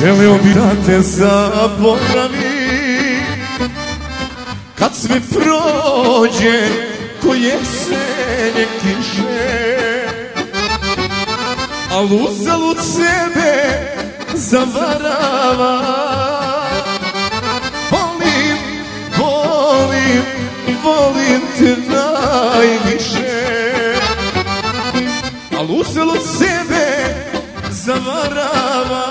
želeo bi da te zaboravim, kad sve prođe ko jesenje kiše, al uzalud sebe zavarava. Volim, volim, volim te najviše, al uzalud sebe zavarava.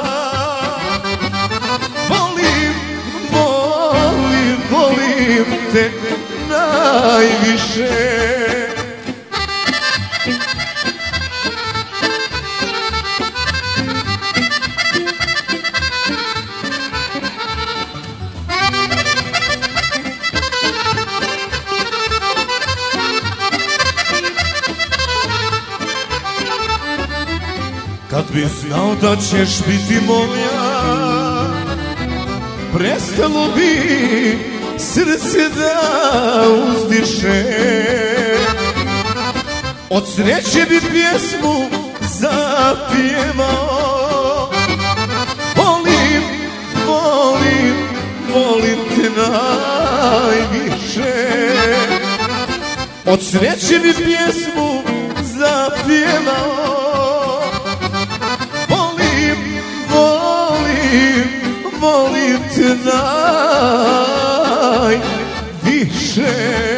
Volim, volim, volim te najviše. Kad bi znao da ćeš biti moja, prestalo bi srce da uzdiše. Od sreće bi pjesmu zapjevao. Volim, volim, volim te najviše. Od sreće bi pjesmu zapjevao. Volim te najviše.